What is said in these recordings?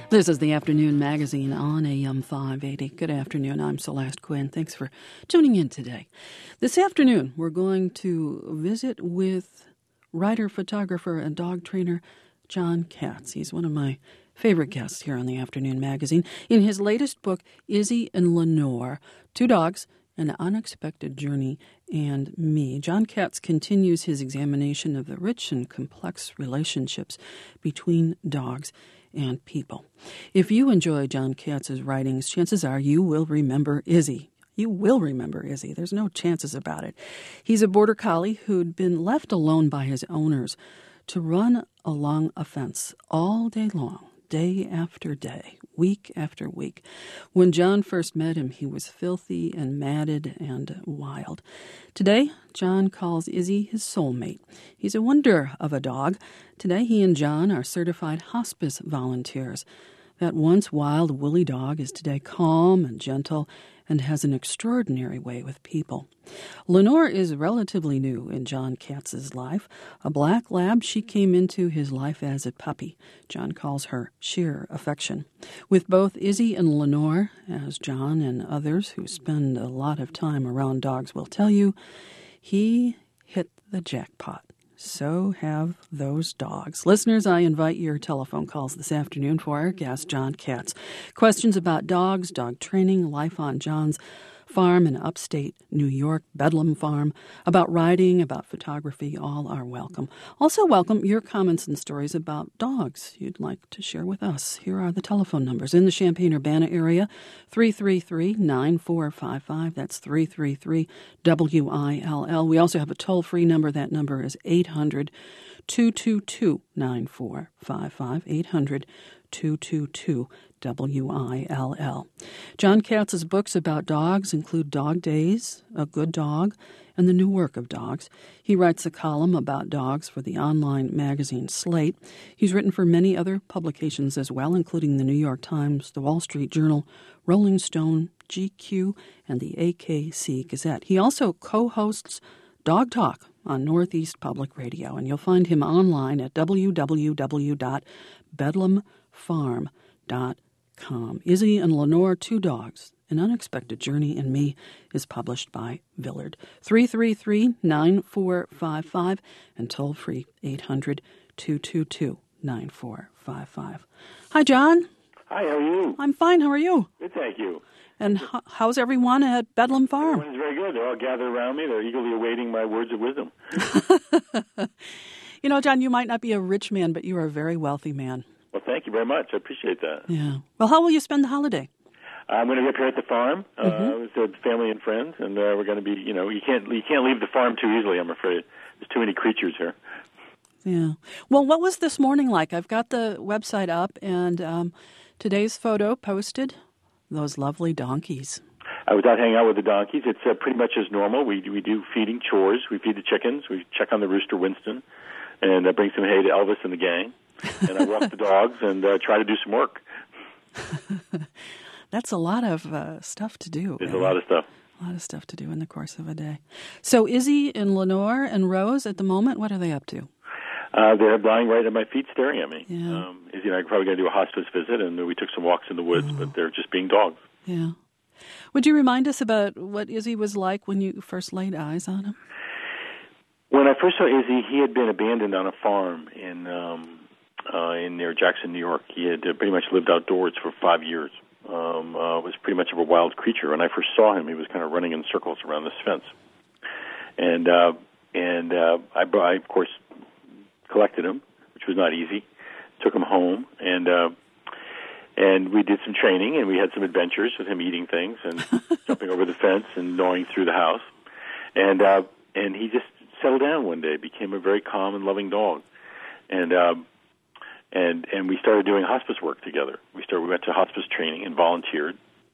This is the Afternoon Magazine on AM 580. Good afternoon. I'm Celeste Quinn. Thanks for tuning in today. This afternoon, we're going to visit with writer, photographer, and dog trainer John Katz. He's one of my favorite guests here on the Afternoon Magazine. In his latest book, Izzy and Lenore, Two Dogs, An Unexpected Journey and Me, John Katz continues his examination of the rich and complex relationships between dogs and people. If you enjoy John Katz's writings, chances are you will remember Izzy. You will remember Izzy. There's no chances about it. He's a border collie who'd been left alone by his owners to run along a fence all day long, day after day, week after week. When John first met him, he was filthy and matted and wild. Today, John calls Izzy his soulmate. He's a wonder of a dog. Today, he and John are certified hospice volunteers. That once wild, woolly dog is today calm and gentle and has an extraordinary way with people. Lenore is relatively new in John Katz's life. A black lab, she came into his life as a puppy. John calls her sheer affection. With both Izzy and Lenore, as John and others who spend a lot of time around dogs will tell you, he hit the jackpot. So have those dogs. Listeners, I invite your telephone calls this afternoon for our guest, John Katz. Questions about dogs, dog training, life on John's farm in upstate New York, Bedlam Farm, about riding, about photography, all are welcome. Also welcome your comments and stories about dogs you'd like to share with us. Here are the telephone numbers. In the Champaign-Urbana area, 333-9455. That's 333-WILL. We also have a toll-free number. That number is 800-222-9455. 800-222-WILL. John Katz's books about dogs include Dog Days, A Good Dog, and The New Work of Dogs. He writes a column about dogs for the online magazine Slate. He's written for many other publications as well, including the New York Times, the Wall Street Journal, Rolling Stone, GQ, and the AKC Gazette. He also co-hosts Dog Talk on Northeast Public Radio, and you'll find him online at www.bedlamfarm.com. Izzy and Lenore, Two Dogs, An Unexpected Journey in Me is published by Villard. 333-9455 and toll free 800-222-9455. Hi, John. Hi, how are you? I'm fine. How are you? Good, thank you. And how's everyone at Bedlam Farm? Everyone's very good. They're all gathered around me. They're eagerly awaiting my words of wisdom. You know, John, you might not be a rich man, but you are a very wealthy man. Well, thank you very much. I appreciate that. Yeah. Well, how will you spend the holiday? I'm going to be up here at the farm with family and friends, and we're going to be, you can't leave the farm too easily, I'm afraid. There's too many creatures here. Yeah. Well, what was this morning like? I've got the website up, and today's photo posted, those lovely donkeys. I was out hanging out with the donkeys. It's pretty much as normal. We do feeding chores. We feed the chickens. We check on the rooster Winston, and bring some hay to Elvis and the gang. And I walk the dogs and try to do some work. That's a lot of stuff to do. There's a lot of stuff. A lot of stuff to do in the course of a day. So Izzy and Lenore and Rose at the moment, what are they up to? They're lying right at my feet staring at me. Yeah. Izzy and I are probably going to do a hospice visit, and we took some walks in the woods, but they're just being dogs. Yeah. Would you remind us about what Izzy was like when you first laid eyes on him? When I first saw Izzy, he had been abandoned on a farm in near Jackson, New York. He had pretty much lived outdoors for 5 years. Was pretty much of a wild creature. When I first saw him, he was kind of running in circles around this fence. And I of course, collected him, which was not easy. Took him home, and we did some training, and we had some adventures with him eating things and jumping over the fence and gnawing through the house. And he just settled down one day, became a very calm and loving dog. And we started doing hospice work together. We went to hospice training and volunteered.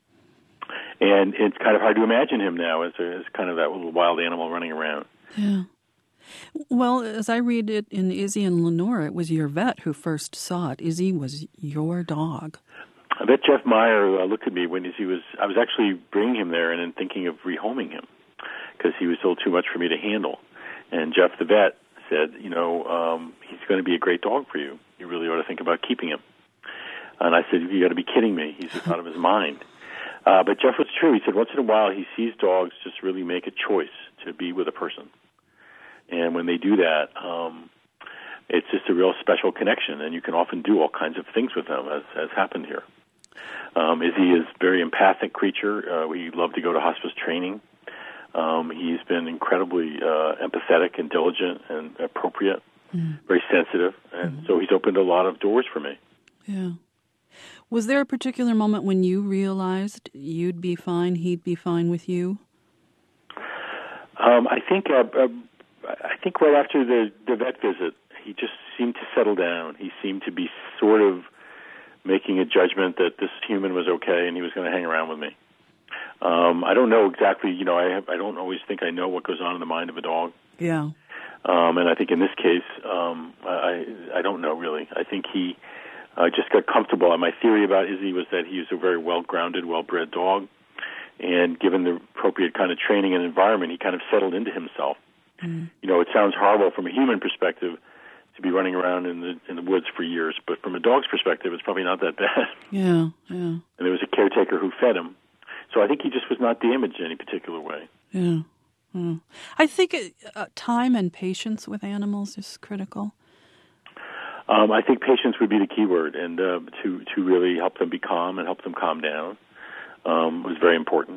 And it's kind of hard to imagine him now as kind of that little wild animal running around. Yeah. Well, as I read it in Izzy and Lenore, it was your vet who first saw it. Izzy was your dog. I bet Jeff Meyer looked at me when I was actually bringing him there and then thinking of rehoming him because he was still too much for me to handle. And Jeff the vet said, he's going to be a great dog for you. You really ought to think about keeping him. And I said, you got to be kidding me. He's just out of his mind. But Jeff was true. He said once in a while he sees dogs just really make a choice to be with a person. And when they do that, it's just a real special connection, and you can often do all kinds of things with them, as happened here. Izzy is a very empathic creature. We love to go to hospice training. He's been incredibly empathetic and diligent and appropriate, very sensitive, and so he's opened a lot of doors for me. Yeah. Was there a particular moment when you realized you'd be fine, he'd be fine with you? I think right after the vet visit, he just seemed to settle down. He seemed to be sort of making a judgment that this human was okay and he was going to hang around with me. I don't know exactly, I don't always think I know what goes on in the mind of a dog. Yeah. And I think in this case, I don't know really. I think he just got comfortable. And my theory about Izzy was that he was a very well-grounded, well-bred dog. And given the appropriate kind of training and environment, he kind of settled into himself. It sounds horrible from a human perspective to be running around in the woods for years, but from a dog's perspective, it's probably not that bad. Yeah. And there was a caretaker who fed him. So I think he just was not damaged in any particular way. Yeah. I think time and patience with animals is critical. I think patience would be the key word, and to really help them be calm and help them calm down was very important.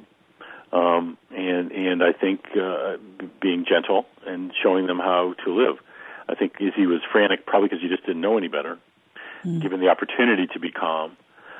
And I think being gentle and showing them how to live. I think Izzy was frantic probably because he just didn't know any better. Given the opportunity to be calm,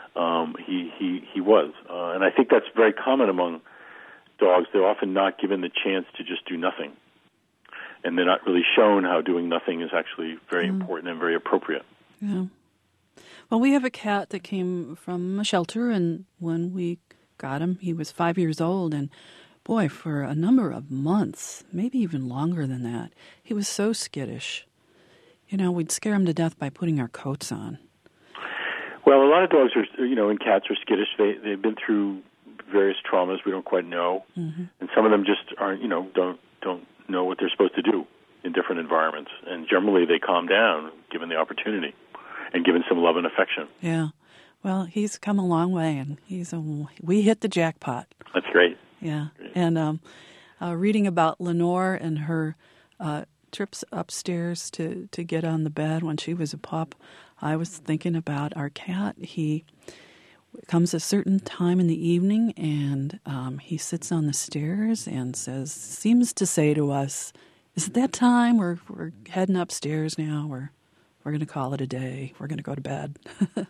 he was. And I think that's very common among dogs. They're often not given the chance to just do nothing. And they're not really shown how doing nothing is actually very important and very appropriate. Yeah. Well, we have a cat that came from a shelter, and when we got him, he was 5 years old, and boy, for a number of months, maybe even longer than that, he was so skittish. We'd scare him to death by putting our coats on. Well, a lot of dogs are, and cats are skittish. They've been through various traumas we don't quite know, and some of them just aren't, don't know what they're supposed to do in different environments. And generally, they calm down given the opportunity and given some love and affection. Yeah. Well, he's come a long way, and we hit the jackpot. That's great. Yeah. Great. And reading about Lenore and her trips upstairs to get on the bed when she was a pup, I was thinking about our cat. He comes a certain time in the evening, and he sits on the stairs and seems to say to us, "Is it that time? We're heading upstairs now. We're going to call it a day. We're going to go to bed."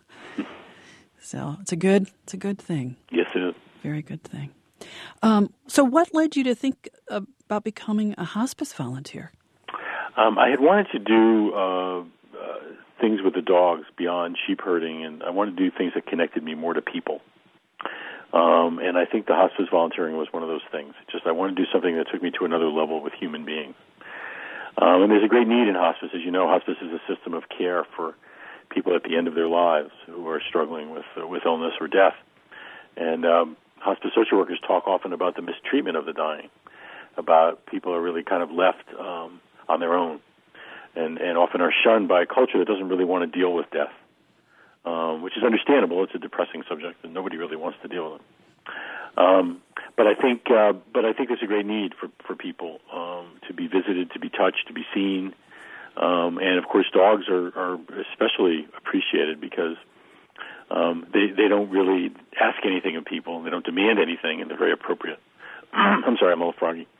So it's a good thing. Yes, it is. Very good thing. So what led you to think about becoming a hospice volunteer? I had wanted to do things with the dogs beyond sheep herding, and I wanted to do things that connected me more to people. And I think the hospice volunteering was one of those things. I wanted to do something that took me to another level with human beings. And there's a great need in hospice. As you know, hospice is a system of care for people at the end of their lives who are struggling with illness or death. And hospice social workers talk often about the mistreatment of the dying, about people are really kind of left on their own, and often are shunned by a culture that doesn't really want to deal with death, which is understandable. It's a depressing subject, and nobody really wants to deal with it. But I think there's a great need for people to be visited, to be touched, to be seen. And of course, dogs are especially appreciated because they don't really ask anything of people. They don't demand anything, and they're very appropriate. I'm sorry, I'm a little froggy.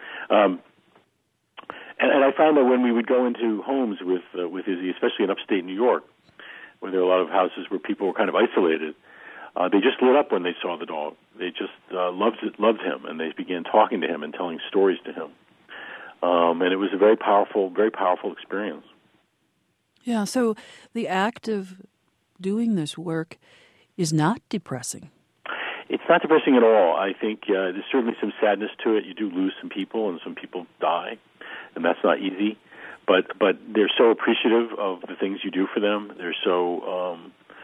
And I found that when we would go into homes with Izzy, especially in upstate New York, where there are a lot of houses where people were kind of isolated, they just lit up when they saw the dog. They just loved him, and they began talking to him and telling stories to him. And it was a very powerful experience. Yeah, so the act of doing this work is not depressing. It's not depressing at all. I think there's certainly some sadness to it. You do lose some people, and some people die, and that's not easy. But they're so appreciative of the things you do for them. They're so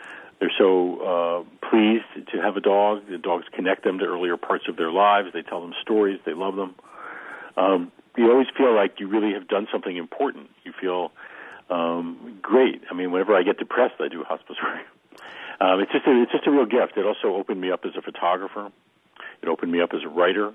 pleased to have a dog. The dogs connect them to earlier parts of their lives. They tell them stories. They love them. You always feel like you really have done something important. You feel great. I mean, whenever I get depressed, I do hospice work. It's just a real gift. It also opened me up as a photographer. It opened me up as a writer.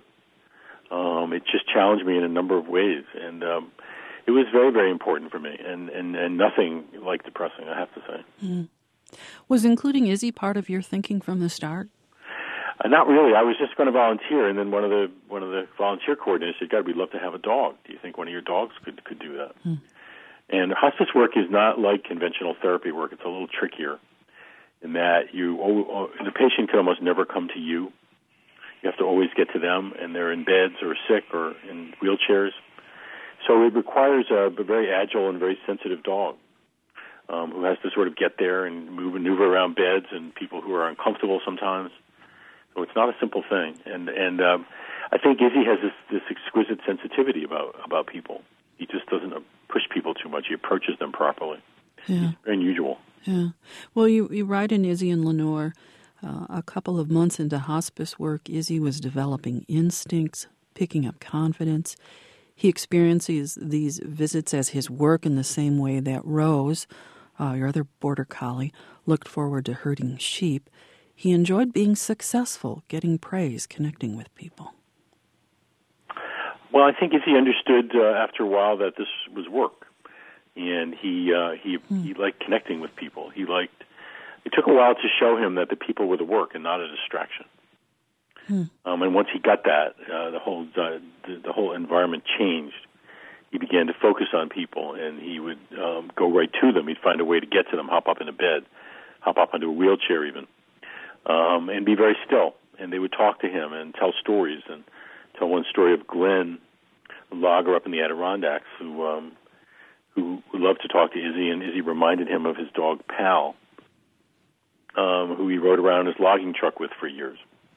It just challenged me in a number of ways, and it was very, very important for me, and nothing like depressing, I have to say. Mm. Was including Izzy part of your thinking from the start? Not really. I was just going to volunteer, and then one of the volunteer coordinators said, "God, we'd love to have a dog. Do you think one of your dogs could do that?" Mm. And hospice work is not like conventional therapy work. It's a little trickier in that the patient can almost never come to you. You have to always get to them, and they're in beds or sick or in wheelchairs. So it requires a very agile and very sensitive dog who has to sort of get there and maneuver around beds and people who are uncomfortable sometimes. So it's not a simple thing. And I think Izzy has this exquisite sensitivity about people. He just doesn't push people too much. He approaches them properly. Yeah. It's very unusual. Yeah. Well, you write in Izzy and Lenore, a couple of months into hospice work, Izzy was developing instincts, picking up confidence. He experiences these visits as his work in the same way that Rose, your other border collie, looked forward to herding sheep. He enjoyed being successful, getting praise, connecting with people. Well, I think Izzy understood after a while that this was work, and he liked connecting with people. It took a while to show him that the people were the work and not a distraction. And once he got that, the whole environment changed. He began to focus on people, and he would go right to them. He'd find a way to get to them, hop up in a bed, hop up onto a wheelchair even, and be very still. And they would talk to him and tell stories, and tell one story of Glenn, a logger up in the Adirondacks, who loved to talk to Izzy, and Izzy reminded him of his dog Pal, who he rode around his logging truck with for years.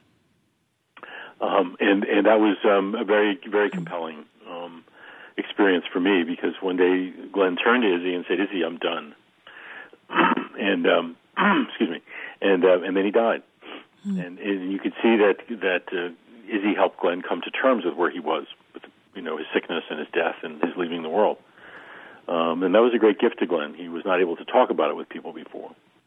And that was a very, very compelling experience for me, because one day Glenn turned to Izzy and said, "Izzy, I'm done." And excuse me, and then he died. And you could see that Izzy helped Glenn come to terms with where he was, with his sickness and his death and his leaving the world. And that was a great gift to Glenn. He was not able to talk about it with people before.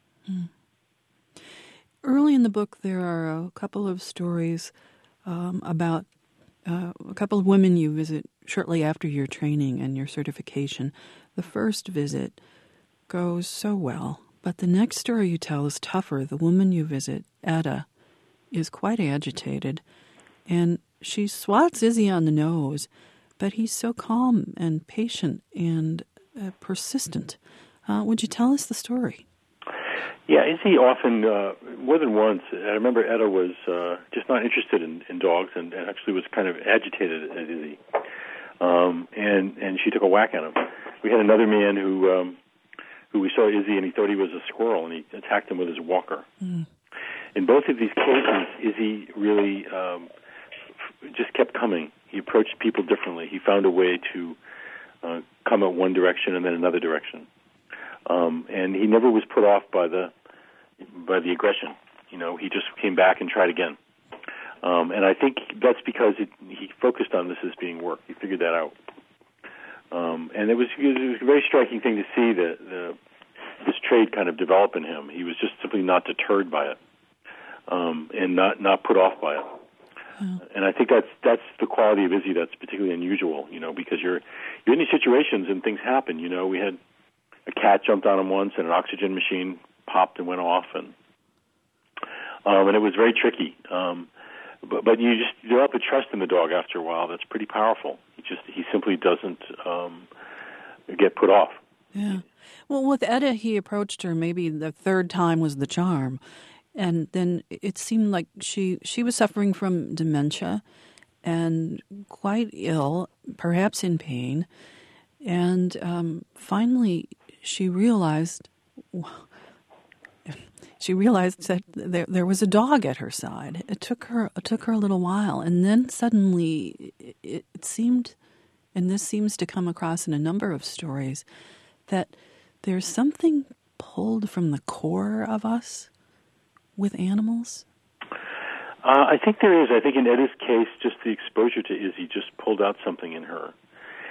Early in the book, there are a couple of stories about a couple of women you visit shortly after your training and your certification. The first visit goes so well, but the next story you tell is tougher. The woman you visit, Etta, is quite agitated, and she swats Izzy on the nose, but he's so calm and patient and persistent. Would you tell us the story? Yeah, Izzy often, more than once, I remember Etta was just not interested in dogs and actually was kind of agitated at Izzy. And she took a whack at him. We had another man who we saw Izzy, and he thought he was a squirrel, and he attacked him with his walker. In both of these cases, Izzy really just kept coming. He approached people differently. He found a way to come at one direction and then another direction. And he never was put off by the aggression. He just came back and tried again. And I think that's because he focused on this as being work. He figured that out. And it was a very striking thing to see this trait kind of develop in him. He was just simply not deterred by it, and not put off by it. And I think that's the quality of Izzy that's particularly unusual, because you're in these situations and things happen. We had a cat jumped on him once, and an oxygen machine popped and went off, and it was very tricky. But you just develop a trust in the dog after a while that's pretty powerful. He simply doesn't get put off. Yeah. Well, with Etta, he approached her. Maybe the third time was the charm, and then it seemed like she was suffering from dementia and quite ill, perhaps in pain, and finally she realized that there was a dog at her side. It took her a little while, and then suddenly it seemed, and this seems to come across in a number of stories, that there's something pulled from the core of us with animals. I think there is. I think in Etta's case, just the exposure to Izzy just pulled out something in her,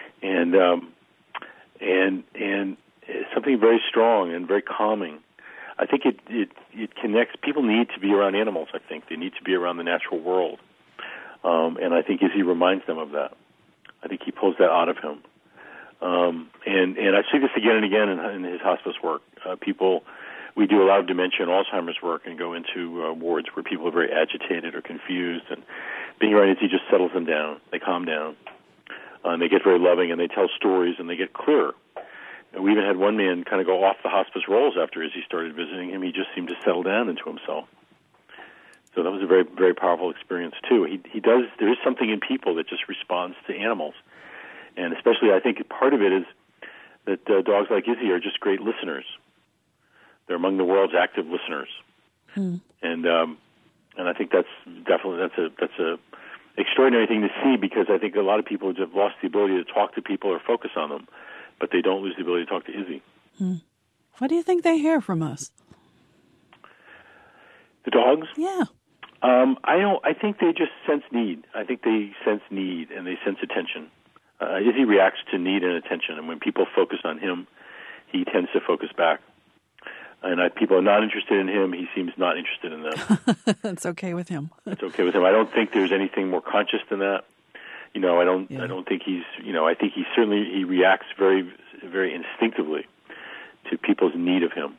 and something very strong and very calming. I think it connects. People need to be around animals. I think they need to be around the natural world, and I think Izzy reminds them of that. I think he pulls that out of him, and I see this again and again in his hospice work. We do a lot of dementia and Alzheimer's work, and go into wards where people are very agitated or confused, and being around Izzy just settles them down. They calm down, and they get very loving, and they tell stories, and they get clearer. And we even had one man kind of go off the hospice rolls after Izzy started visiting him. He just seemed to settle down into himself. So that was a very, very powerful experience too. There is something in people that just responds to animals, and especially I think part of it is that dogs like Izzy are just great listeners. They're among the world's active listeners, and I think that's a extraordinary thing to see, because I think a lot of people have lost the ability to talk to people or focus on them, but they don't lose the ability to talk to Izzy. What do you think they hear from us? The dogs? Yeah. I think they just sense need. I think they sense need and they sense attention. Izzy reacts to need and attention, and when people focus on him, he tends to focus back. And people are not interested in him, he seems not interested in them. That's okay with him. It's okay with him. I don't think there's anything more conscious than that. I don't think he's. I think he reacts very, very instinctively to people's need of him,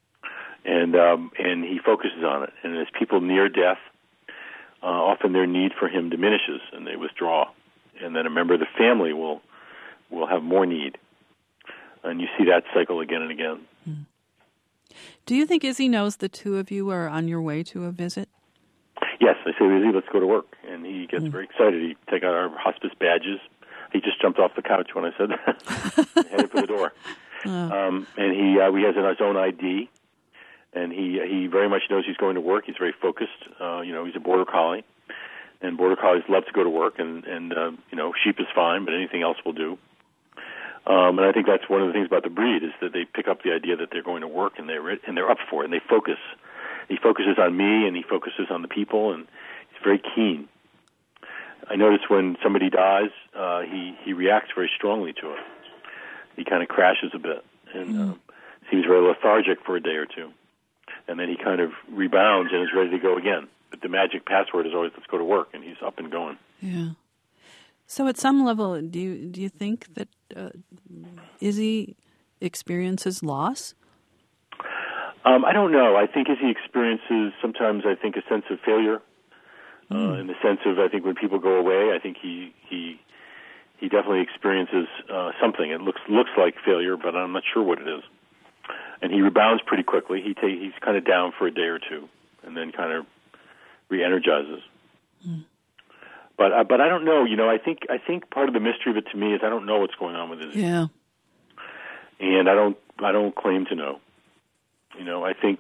and he focuses on it. And as people near death, often their need for him diminishes, and they withdraw. And then a member of the family will have more need, and you see that cycle again and again. Do you think Izzy knows the two of you are on your way to a visit? Yes, I say, Izzy, let's go to work. And he gets very excited. He take out our hospice badges. He just jumped off the couch when I said that. Headed for the door. And he has his own ID. And he very much knows he's going to work. He's very focused. He's a border collie. And border collies love to go to work. And sheep is fine, but anything else will do. And I think that's one of the things about the breed, is that they pick up the idea that they're going to work, and they're up for it, and they focus. He focuses on me, and he focuses on the people, and he's very keen. I notice when somebody dies, he reacts very strongly to it. He kind of crashes a bit and seems very lethargic for a day or two. And then he kind of rebounds and is ready to go again. But the magic password is always, let's go to work, and he's up and going. Yeah. So at some level, do you think that Izzy experiences loss? I don't know. I think Izzy experiences sometimes, I think, a sense of failure. In the sense of, I think when people go away, I think he definitely experiences something. It looks like failure, but I'm not sure what it is. And he rebounds pretty quickly. He's kind of down for a day or two, and then kind of re-energizes. But I don't know. I think part of the mystery of it to me is I don't know what's going on with Izzy. Yeah. And I don't claim to know. I think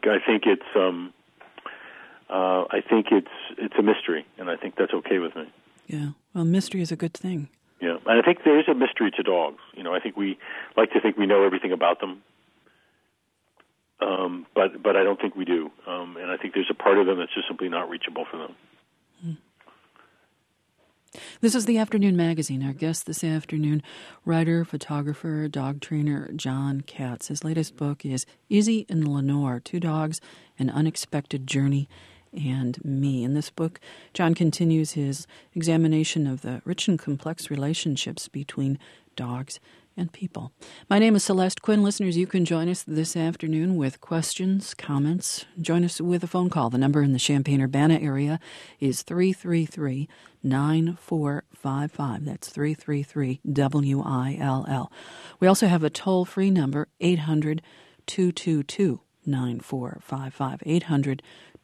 it's a mystery, and I think that's okay with me. Yeah. Well, mystery is a good thing. Yeah, and I think there is a mystery to dogs. I think we like to think we know everything about them, but I don't think we do. And I think there's a part of them that's just simply not reachable for them. This is the Afternoon Magazine. Our guest this afternoon, writer, photographer, dog trainer John Katz. His latest book is Izzy and Lenore, Two Dogs, An Unexpected Journey, and Me. In this book, John continues his examination of the rich and complex relationships between dogs and people. My name is Celeste Quinn. Listeners, you can join us this afternoon with questions, comments. Join us with a phone call. The number in the Champaign-Urbana area is 333-9455. That's 333-WILL. We also have a toll-free number, 800-222-9455,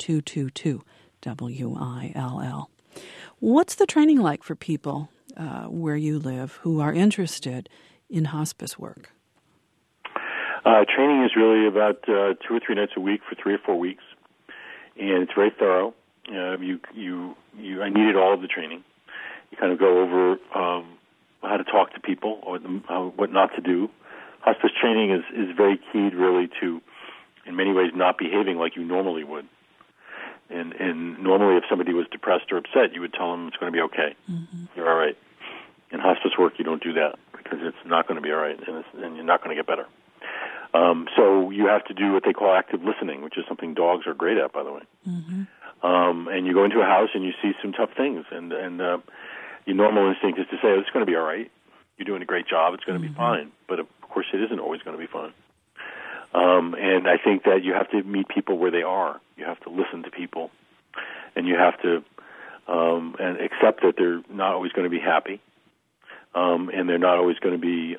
800-222-WILL. What's the training like for people where you live who are interested in hospice work? Training is really about 2 or 3 nights a week for 3 or 4 weeks, and it's very thorough. I needed all of the training. You kind of go over how to talk to people, or what not to do. Hospice training is very keyed really to, in many ways, not behaving like you normally would. And normally if somebody was depressed or upset, you would tell them it's going to be okay. Mm-hmm. You're all right. In hospice work, you don't do that, because it's not going to be all right, and you're not going to get better. So you have to do what they call active listening, which is something dogs are great at, by the way. Mm-hmm. And you go into a house and you see some tough things, and your normal instinct is to say, oh, it's going to be all right. You're doing a great job. It's going to be fine. But, of course, it isn't always going to be fine. And I think that you have to meet people where they are. You have to listen to people, and you have to and accept that they're not always going to be happy, and they're not always going to be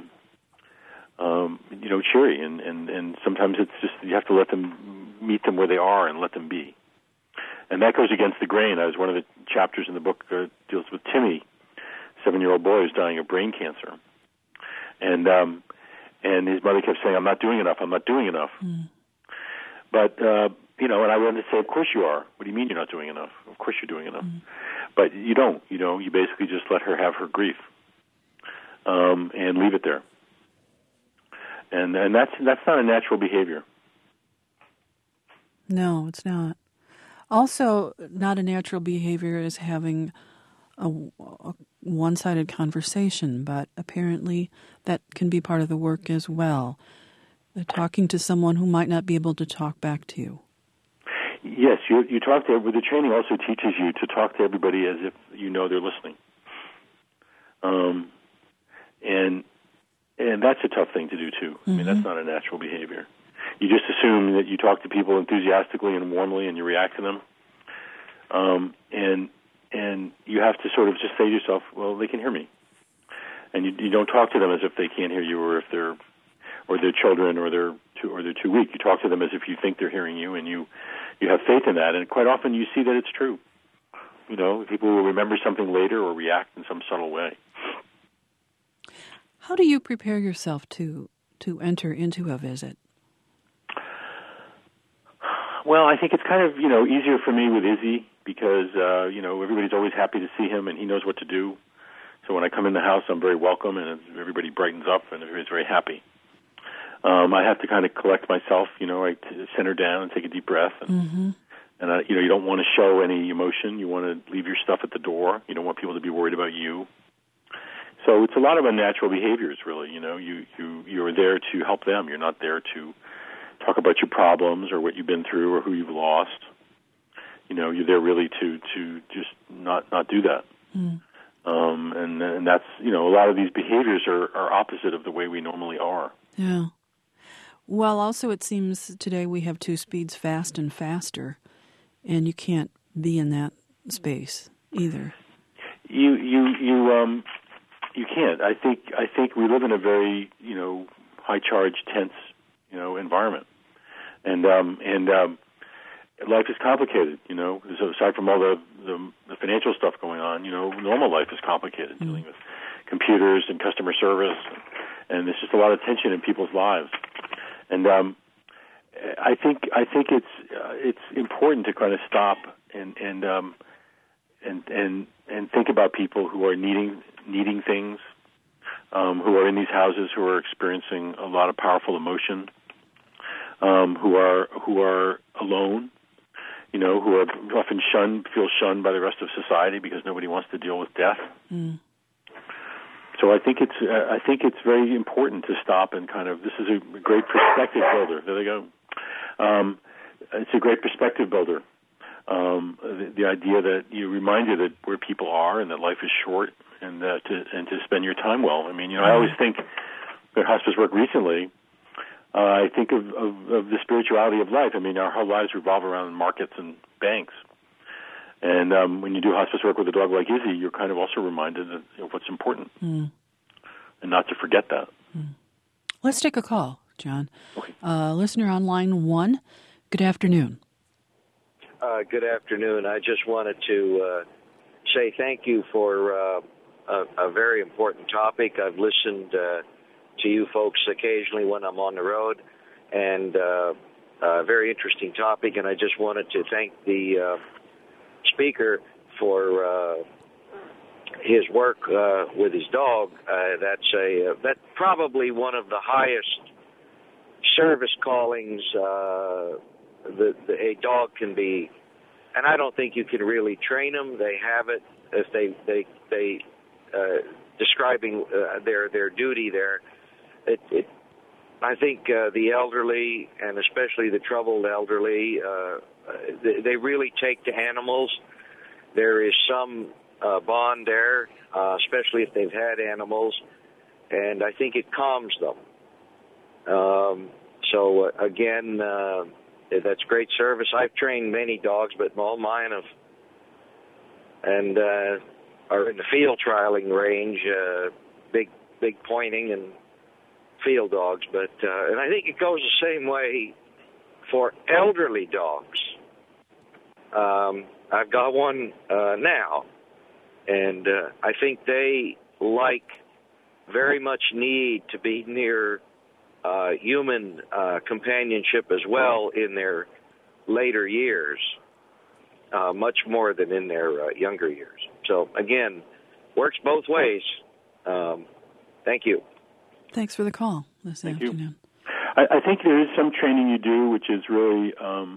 cheery. And sometimes it's just you have to let them meet them where they are and let them be. And that goes against the grain. That was one of the chapters in the book that deals with Timmy, 7-year-old boy who's dying of brain cancer. And his mother kept saying, I'm not doing enough, I'm not doing enough. Mm. But, and I wanted to say, of course you are. What do you mean you're not doing enough? Of course you're doing enough. Mm. But you don't, you basically just let her have her grief and leave it there. And that's not a natural behavior. No, it's not. Also, not a natural behavior is having a one-sided conversation, but apparently that can be part of the work as well. Talking to someone who might not be able to talk back to you. Yes, you talk to. The training also teaches you to talk to everybody as if you know they're listening. And that's a tough thing to do too. Mm-hmm. I mean, that's not a natural behavior. You just assume that you talk to people enthusiastically and warmly, and you react to them. And you have to sort of just say to yourself, well, they can hear me. And you don't talk to them as if they can't hear you, or if they're children, or they're too weak. You talk to them as if you think they're hearing you, and you have faith in that. And quite often you see that it's true. People will remember something later or react in some subtle way. How do you prepare yourself to enter into a visit? Well, I think it's kind of, easier for me with Izzy because, everybody's always happy to see him and he knows what to do. So when I come in the house, I'm very welcome and everybody brightens up and everybody's very happy. I have to kind of collect myself, I center down and take a deep breath. And you don't want to show any emotion. You want to leave your stuff at the door. You don't want people to be worried about you. So it's a lot of unnatural behaviors, really. You're there to help them. You're not there to talk about your problems or what you've been through or who you've lost. You're there really to just not do that. Mm. And that's, a lot of these behaviors are opposite of the way we normally are. Yeah. Well, also it seems today we have two speeds, fast and faster, and you can't be in that space either. You can't. I think we live in a very, high charge, tense, environment. And life is complicated, So aside from all the financial stuff going on, normal life is complicated, dealing with computers and customer service, and there's just a lot of tension in people's lives. And I think it's important to kind of stop and think about people who are needing things, who are in these houses, who are experiencing a lot of powerful emotion, who are alone, who are often feel shunned by the rest of society because nobody wants to deal with death. Mm. So I think it's very important to stop and kind of, this is a great perspective builder. There they go. It's a great perspective builder. The idea that you remind you that where people are and that life is short and to spend your time well. I mean, I always think at hospice work recently, I think of the spirituality of life. I mean, our whole lives revolve around markets and banks. And when you do hospice work with a dog like Izzy, you're kind of also reminded of what's important and not to forget that. Mm. Let's take a call, John. Okay. Listener on line 1, good afternoon. Good afternoon. I just wanted to say thank you for a very important topic. I've listened to you folks occasionally when I'm on the road, and a very interesting topic, and I just wanted to thank the speaker for his work with his dog. That's probably one of the highest service callings a dog can be, and I don't think you can really train them. They have it as they describing their duty there. I think the elderly, and especially the troubled elderly, they really take to animals. There is some bond there, especially if they've had animals, and I think it calms them. So again, that's great service. I've trained many dogs, but all mine have, and are in the field trialing range, big pointing and field dogs. But and I think it goes the same way for elderly dogs. I've got one now, and I think they very much need to be near human companionship as well in their later years, much more than in their younger years. So, again, works both ways. Thank you. Thanks for the call this afternoon. I think there is some training you do, which is really,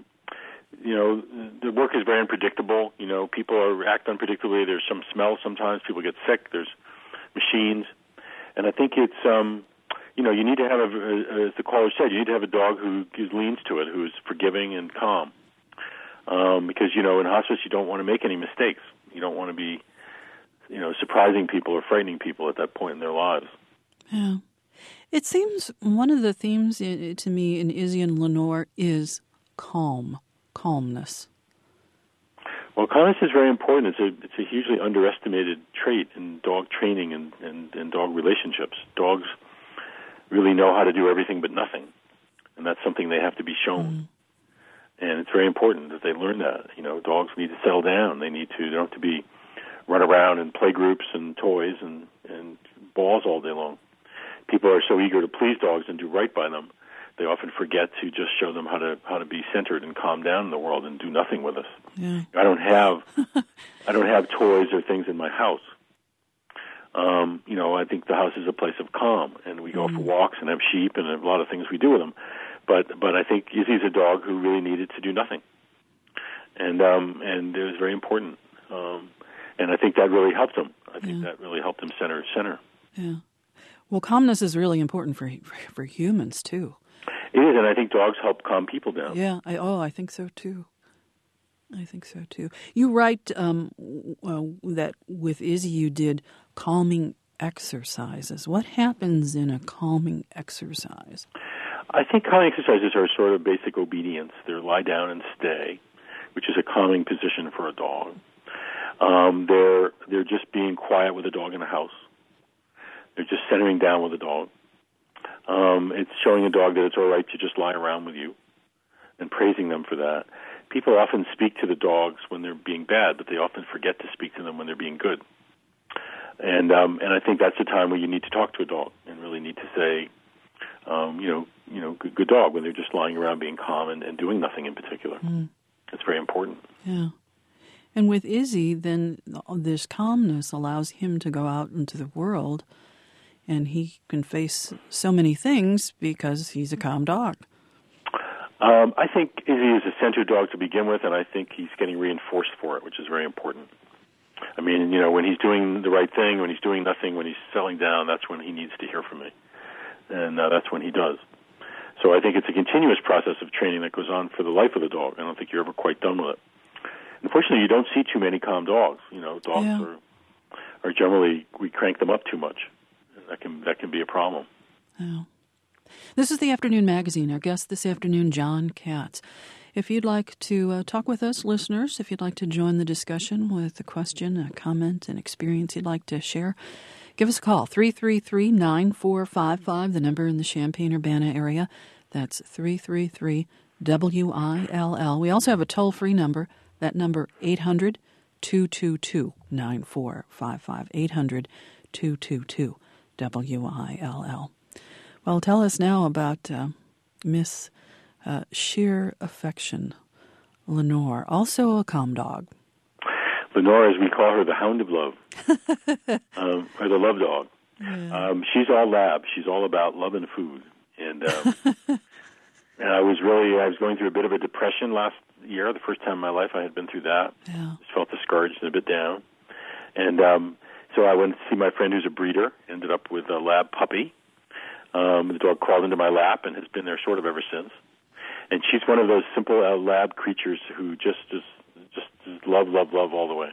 the work is very unpredictable. People act unpredictably. There's some smells sometimes. People get sick. There's machines. And I think it's, you need to have, as the caller said, you need to have a dog who leans to it, who's forgiving and calm. Because, in hospice, you don't want to make any mistakes. You don't want to be, surprising people or frightening people at that point in their lives. Yeah. It seems one of the themes to me in Izzy and Lenore is calmness. Well, calmness is very important. It's a hugely underestimated trait in dog training and dog relationships. Dogs really know how to do everything but nothing, and that's something they have to be shown. And it's very important that they learn that. Dogs need to settle down. They don't have to be run around in play groups and toys and balls all day long. People are so eager to please dogs and do right by them, they often forget to just show them how to be centered and calm down in the world and do nothing with us. Yeah. I don't have toys or things in my house. I think the house is a place of calm, and we go for walks and have sheep and a lot of things we do with them. But I think Izzy's a dog who really needed to do nothing, and it was very important. And I think that really helped him. I think that really helped him center. Yeah. Well, calmness is really important for humans too. It is, and I think dogs help calm people down. Yeah. I think so too. You write that with Izzy you did calming exercises. What happens in a calming exercise? I think calming exercises are sort of basic obedience. They're lie down and stay, which is a calming position for a dog. They're just being quiet with a dog in a house. They're just centering down with a dog. It's showing a dog that it's all right to just lie around with you and praising them for that. People often speak to the dogs when they're being bad, but they often forget to speak to them when they're being good. And I think that's the time where you need to talk to a dog and really need to say, good dog, when they're just lying around being calm and doing nothing in particular. It's very important. Yeah. And with Izzy, then this calmness allows him to go out into the world, and he can face so many things because he's a calm dog. I think Izzy is a centered dog to begin with, and I think he's getting reinforced for it, which is very important. I mean, when he's doing the right thing, when he's doing nothing, when he's settling down, that's when he needs to hear from me. And that's when he does. So I think it's a continuous process of training that goes on for the life of the dog. I don't think you're ever quite done with it. Unfortunately, you don't see too many calm dogs. Dogs are generally, we crank them up too much. That can be a problem. Yeah. This is the Afternoon Magazine. Our guest this afternoon, John Katz. If you'd like to talk with us, listeners, if you'd like to join the discussion with a question, a comment, an experience you'd like to share, give us a call, 333-9455, the number in the Champaign-Urbana area. That's 333-WILL. We also have a toll-free number, that number 800-222-9455, 800-222-WILL. Well, tell us now about Miss Sheer Affection, Lenore, also a calm dog. Lenore, as we call her, the Hound of Love, or the Love Dog. Yeah. She's all lab. She's all about love and food. And and I was going through a bit of a depression last year. The first time in my life I had been through that. Yeah. Just felt discouraged and a bit down. And so I went to see my friend who's a breeder. Ended up with a lab puppy. The dog crawled into my lap and has been there sort of ever since. And she's one of those simple lab creatures who just love all the way.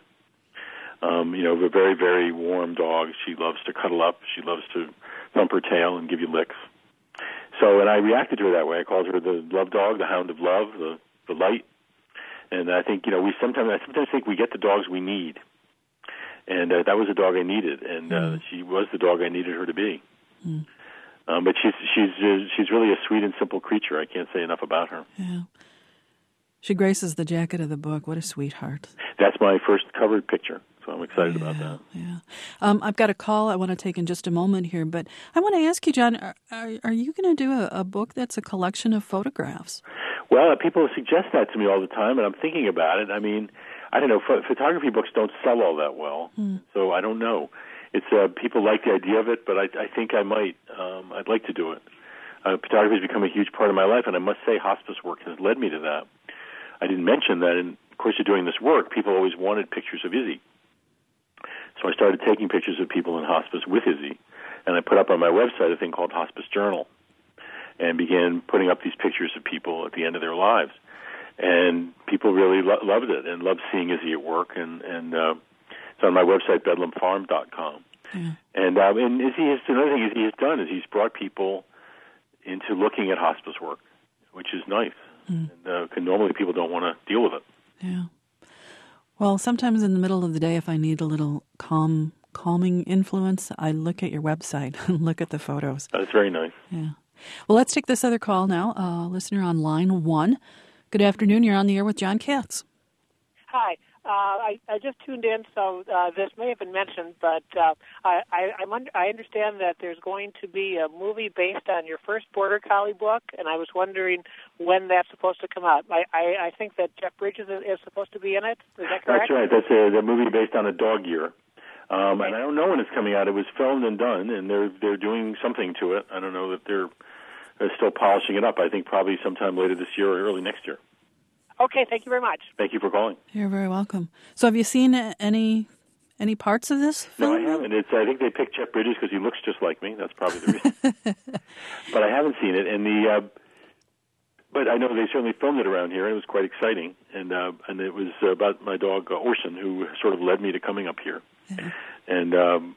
A very, very warm dog. She loves to cuddle up. She loves to thump her tail and give you licks. So, and I reacted to her that way. I called her the love dog, the hound of love, the light. And I think, I sometimes think we get the dogs we need. And that was the dog I needed, and she was the dog I needed her to be. Mm. But she's really a sweet and simple creature. I can't say enough about her. Yeah. She graces the jacket of the book. What a sweetheart. That's my first covered picture, so I'm excited about that. Yeah. I've got a call I want to take in just a moment here, but I want to ask you, John, are you going to do a book that's a collection of photographs? Well, people suggest that to me all the time, and I'm thinking about it. I mean, I don't know. Photography books don't sell all that well, so I don't know. It's people like the idea of it, but I think I might. I'd like to do it. Photography has become a huge part of my life, and I must say hospice work has led me to that. I didn't mention that in the course of doing this work, people always wanted pictures of Izzy. So I started taking pictures of people in hospice with Izzy, and I put up on my website a thing called Hospice Journal, and began putting up these pictures of people at the end of their lives. And people really loved it and loved seeing Izzy at work, and it's on my website, bedlamfarm.com. Yeah. And Izzy has, another thing Izzy has done is he's brought people into looking at hospice work, which is nice. And normally people don't want to deal with it. Yeah. Well, sometimes in the middle of the day, if I need a little calming influence, I look at your website and look at the photos. That's very nice. Yeah. Well, let's take this other call now. Listener on line 1. Good afternoon. You're on the air with John Katz. Hi. I just tuned in, so this may have been mentioned, but I understand that there's going to be a movie based on your first Border Collie book, and I was wondering when that's supposed to come out. I think that Jeff Bridges is supposed to be in it. Is that correct? That's right. That's the movie based on a dog year. And I don't know when it's coming out. It was filmed and done, and they're doing something to it. I don't know that they're still polishing it up. I think probably sometime later this year or early next year. Okay, thank you very much. Thank you for calling. You're very welcome. So have you seen any parts of this film? No, I haven't. I think they picked Jeff Bridges because he looks just like me. That's probably the reason. But I haven't seen it. And but I know they certainly filmed it around here, and it was quite exciting. And it was about my dog Orson, who sort of led me to coming up here, and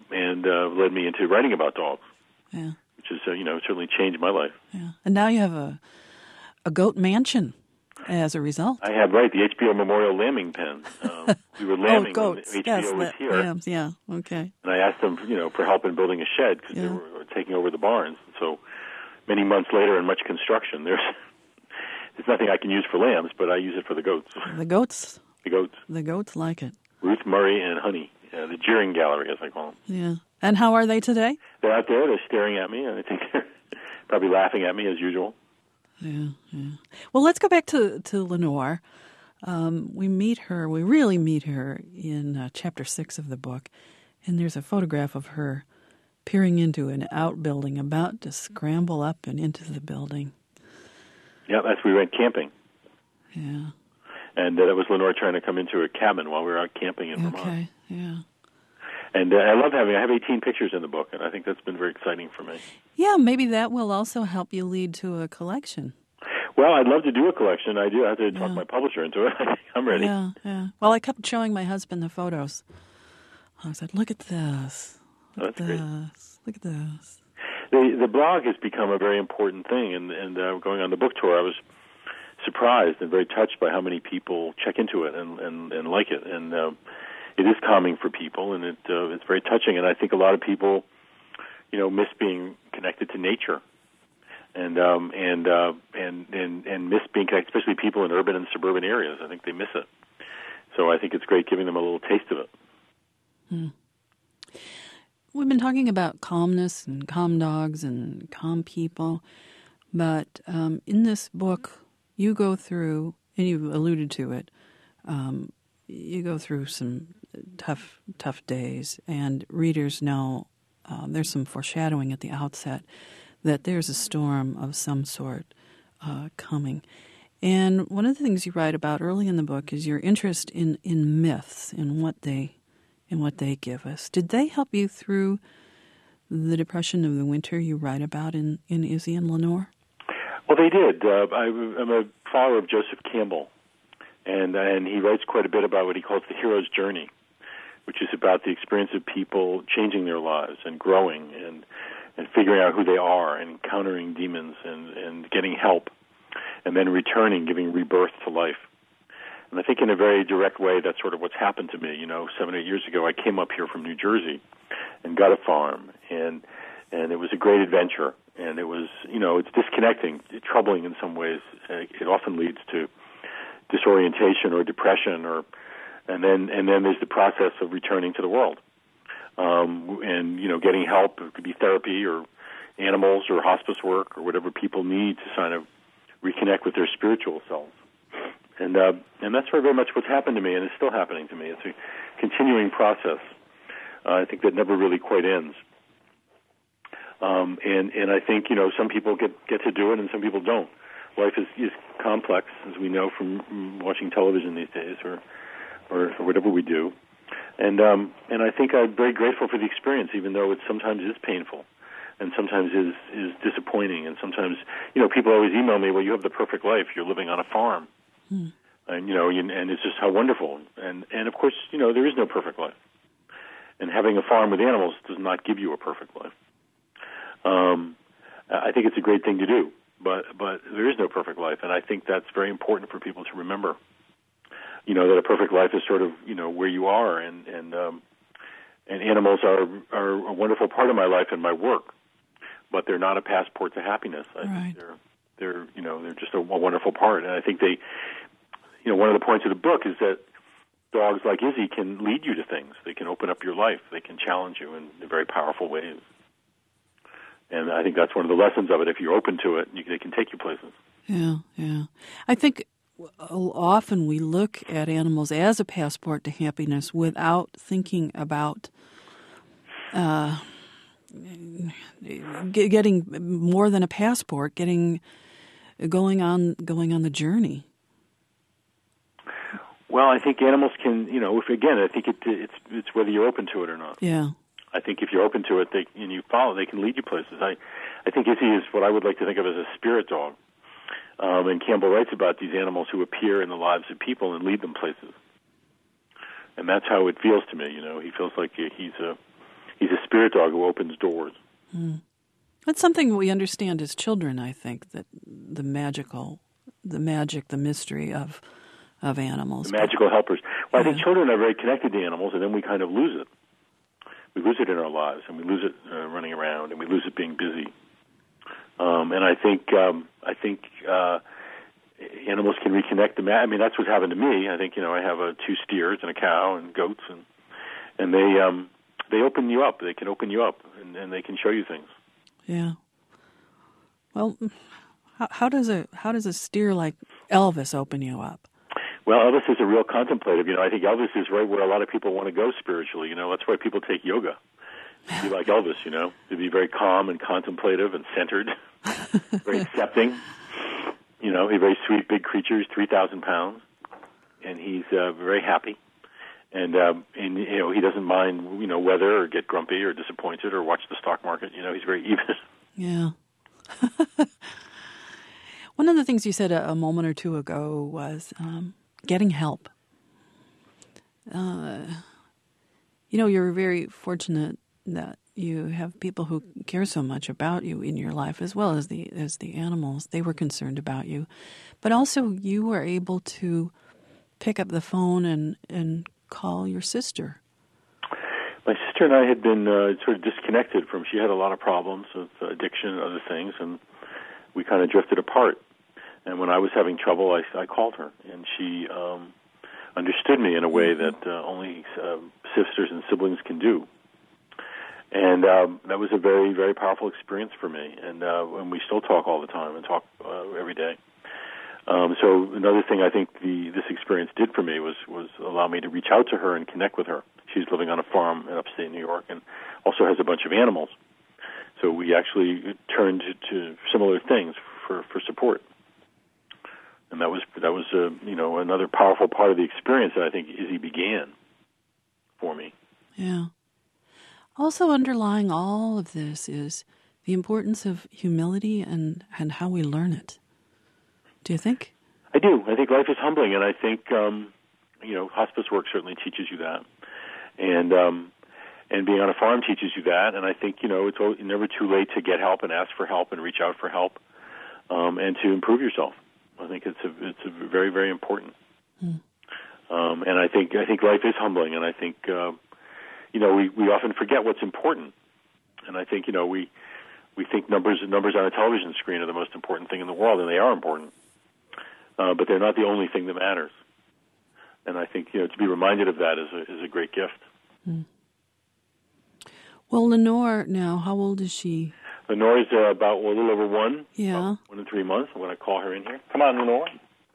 led me into writing about dogs. Yeah. Which is certainly changed my life. Yeah. And now you have a goat mansion. As a result, I have the HBO Memorial Lambing Pen. We were lambing when HBO was here. Lambs, yeah, okay. And I asked them, for help in building a shed because they were taking over the barns. And so many months later, and much construction, there's nothing I can use for lambs, but I use it for the goats. The goats. The goats like it. Ruth, Murray, and Honey, the jeering gallery, as I call them. Yeah. And how are they today? They're out there. They're staring at me, and I think they're probably laughing at me as usual. Yeah. Well, let's go back to Lenore. We really meet her in Chapter 6 of the book, and there's a photograph of her peering into an outbuilding, about to scramble up and into the building. Yeah, we went camping. Yeah. And that was Lenore trying to come into a cabin while we were out camping in Vermont. Okay, yeah. And I have 18 pictures in the book, and I think that's been very exciting for me. Yeah, maybe that will also help you lead to a collection. Well, I'd love to do a collection. I do have to talk my publisher into it. I'm ready. Yeah. Well, I kept showing my husband the photos. I said, look at this. Look at this. Look at this. The blog has become a very important thing, and going on the book tour, I was surprised and very touched by how many people check into it and like it. And it is calming for people, and it's very touching. And I think a lot of people, miss being connected to nature, and miss being connected, especially people in urban and suburban areas. I think they miss it. So I think it's great giving them a little taste of it. We've been talking about calmness and calm dogs and calm people, but in this book, you go through, and you alluded to it, you go through some tough days, and readers know there's some foreshadowing at the outset that there's a storm of some sort coming. And one of the things you write about early in the book is your interest in myths and what they give us. Did they help you through the depression of the winter you write about in Izzy and Lenore? Well, they did. I'm a follower of Joseph Campbell, and he writes quite a bit about what he calls the hero's journey, which is about the experience of people changing their lives and growing and figuring out who they are and encountering demons and getting help and then returning, giving rebirth to life. And I think in a very direct way, that's sort of what's happened to me. 7 or 8 years ago, I came up here from New Jersey and got a farm, and it was a great adventure. And it was, it's disconnecting, troubling in some ways. It often leads to disorientation or depression, and then there's the process of returning to the world, and getting help. It could be therapy or animals or hospice work or whatever people need to kind of reconnect with their spiritual selves. And that's very much what's happened to me, and it's still happening to me. It's a continuing process. I think that never really quite ends. And I think, some people get to do it and some people don't. Life is complex, as we know from watching television these days or whatever we do. And I think I'm very grateful for the experience, even though it sometimes is painful and sometimes is disappointing. And sometimes, people always email me, well, you have the perfect life. You're living on a farm. And, and it's just how wonderful. And of course, there is no perfect life. And having a farm with animals does not give you a perfect life. I think it's a great thing to do, but there is no perfect life, and I think that's very important for people to remember. That a perfect life is sort of where you are, and animals are a wonderful part of my life and my work, but they're not a passport to happiness. I think they're just a wonderful part, and I think they, one of the points of the book is that dogs like Izzy can lead you to things. They can open up your life. They can challenge you in very powerful ways. And I think that's one of the lessons of it. If you're open to it, they can take you places. Yeah. I think often we look at animals as a passport to happiness without thinking about getting more than a passport, going on the journey. Well, I think animals can, I think it's whether you're open to it or not. Yeah. I think if you're open to it and you follow, they can lead you places. I think Izzy is what I would like to think of as a spirit dog. And Campbell writes about these animals who appear in the lives of people and lead them places. And that's how it feels to me. He feels like he's a spirit dog who opens doors. Mm. That's something we understand as children, I think, that the magic, the mystery of animals. The magical helpers. Well, I think children are very connected to animals, and then we kind of lose it. We lose it in our lives, and we lose it running around, and we lose it being busy. And I think animals can reconnect. That's what's happened to me. I think I have 2 steers and a cow and goats, and they open you up. They can open you up, and they can show you things. Yeah. Well, how does a steer like Elvis open you up? Well, Elvis is a real contemplative. I think Elvis is right where a lot of people want to go spiritually. That's why people take yoga. To be like Elvis, to be very calm and contemplative and centered, very accepting. He's a very sweet, big creature. He's 3,000 pounds, and he's very happy. And he doesn't mind, weather or get grumpy or disappointed or watch the stock market. He's very even. Yeah. One of the things you said a moment or two ago was getting help. You're very fortunate that you have people who care so much about you in your life, as well as the animals. They were concerned about you, but also you were able to pick up the phone and call your sister. My sister and I had been sort of disconnected from. She had a lot of problems with addiction and other things, and we kind of drifted apart. And when I was having trouble, I called her, and she understood me in a way that only sisters and siblings can do. And that was a very, very powerful experience for me. And we still talk all the time and talk every day. So another thing I think this experience did for me was allow me to reach out to her and connect with her. She's living on a farm in upstate New York and also has a bunch of animals. So we actually turned to similar things for support. And that was another powerful part of the experience that I think Izzy began for me. Yeah. Also underlying all of this is the importance of humility and how we learn it. Do you think? I do. I think life is humbling, and I think hospice work certainly teaches you that, and being on a farm teaches you that. And I think it's never too late to get help and ask for help and reach out for help, and to improve yourself. I think it's very, very important. And I think life is humbling, and I think we often forget what's important. And I think we think numbers on a television screen are the most important thing in the world, and they are important. But they're not the only thing that matters. And I think to be reminded of that is a great gift. Well, Lenore now, how old is she? Lenore is about a little over 1. Yeah. About 1 and 3 months. I'm going to call her in here. Come on, Lenore.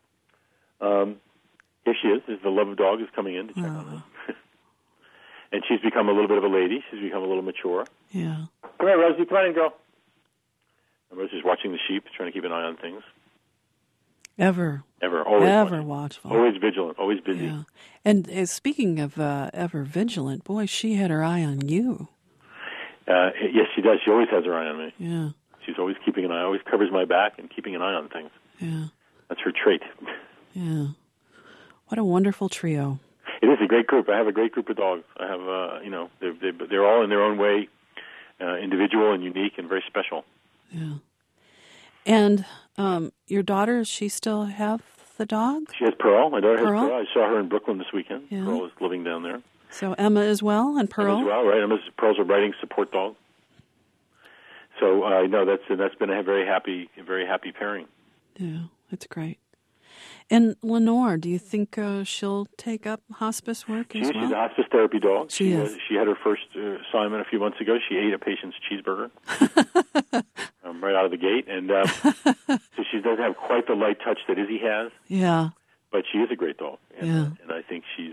Here she is. The love of dog is coming in to check on her. And she's become a little bit of a lady. She's become a little mature. Yeah. Come here, Rosie. Come on in, girl. And Rosie's watching the sheep, trying to keep an eye on things. Ever Always watchful. Always vigilant. Always busy. Yeah. And speaking of ever vigilant, boy, she had her eye on you. Yes, she does. She always has her eye on me. Yeah. She's always keeping an eye. Always covers my back and keeping an eye on things. Yeah. That's her trait. Yeah. What a wonderful trio. It is a great group. I have a great group of dogs. I have, they're all in their own way, individual and unique and very special. Yeah. And your daughter, does she still have the dog? She has Pearl. My daughter has Pearl. Pearl. I saw her in Brooklyn this weekend. Yeah. Pearl is living down there. So Emma as well, and Pearl? Emma as well, right? Pearl's a writing support dog. So that's been a very happy pairing. Yeah, that's great. And Lenore, do you think she'll take up hospice work as well? She's a hospice therapy dog. She is. She had her first assignment a few months ago. She ate a patient's cheeseburger right out of the gate, and so she doesn't have quite the light touch that Izzy has. Yeah. But she is a great dog, and I think she's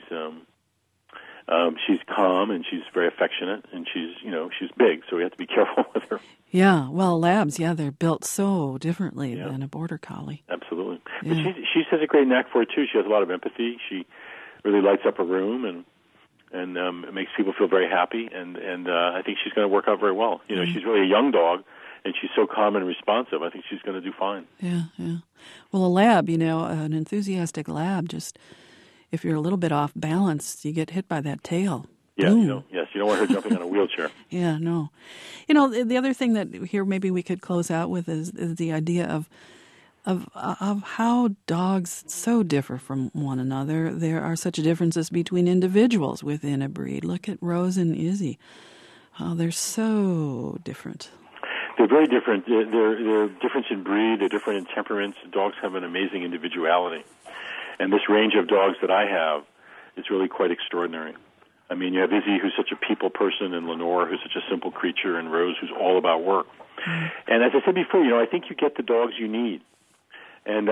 calm and she's very affectionate, and she's big, so we have to be careful with her. Yeah, well, labs, they're built so differently than a border collie. Absolutely. Yeah. But she has a great knack for it, too. She has a lot of empathy. She really lights up a room and it makes people feel very happy, and I think she's going to work out very well. She's really a young dog, and she's so calm and responsive. I think she's going to do fine. Yeah. Well, a lab, an enthusiastic lab, just if you're a little bit off balance, you get hit by that tail. Yeah, you don't want her jumping on a wheelchair. Yeah, no. The other thing that here maybe we could close out with is the idea of how dogs so differ from one another. There are such differences between individuals within a breed. Look at Rose and Izzy. Oh, they're so different. They're very different. They're different in breed. They're different in temperaments. Dogs have an amazing individuality. And this range of dogs that I have is really quite extraordinary. I mean, you have Izzy, who's such a people person, and Lenore, who's such a simple creature, and Rose, who's all about work. Mm. And as I said before, I think you get the dogs you need. And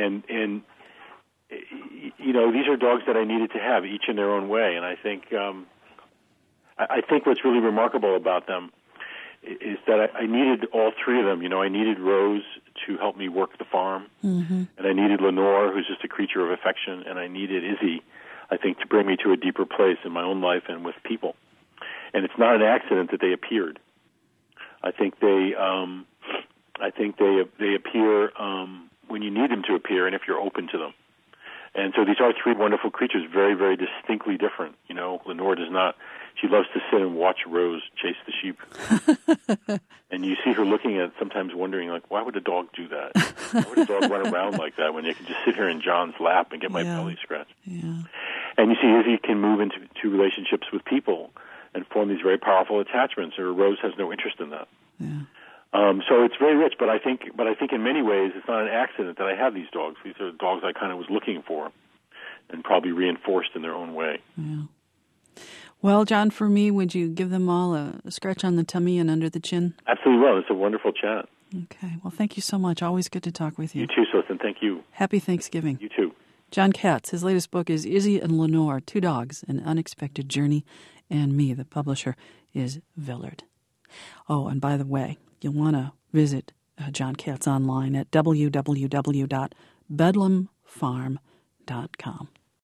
these are dogs that I needed to have, each in their own way. And I think what's really remarkable about them is that I needed all three of them. I needed Rose to help me work the farm, and I needed Lenore, who's just a creature of affection, and I needed Izzy, I think, to bring me to a deeper place in my own life and with people. And it's not an accident that they appeared. I think they appear when you need them to appear, and if you're open to them. And so these are three wonderful creatures, very, very distinctly different. Lenore does not. She loves to sit and watch Rose chase the sheep. And you see her looking at it, sometimes wondering, why would a dog do that? Why would a dog run around like that when you can just sit here in John's lap and get my belly scratched? Yeah. And you see Izzy can move into relationships with people and form these very powerful attachments, or Rose has no interest in that. Yeah. So it's very rich, but I think in many ways it's not an accident that I have these dogs. These are dogs I kind of was looking for, and probably reinforced in their own way. Yeah. Well, John, for me, would you give them all a scratch on the tummy and under the chin? Absolutely will. It's a wonderful chat. Okay. Well, thank you so much. Always good to talk with you. You too, Susan. Thank you. Happy Thanksgiving. You too. John Katz, his latest book is Izzy and Lenore, Two Dogs, An Unexpected Journey. And me, the publisher, is Villard. Oh, and by the way, you'll want to visit John Katz online at www.bedlamfarm.com.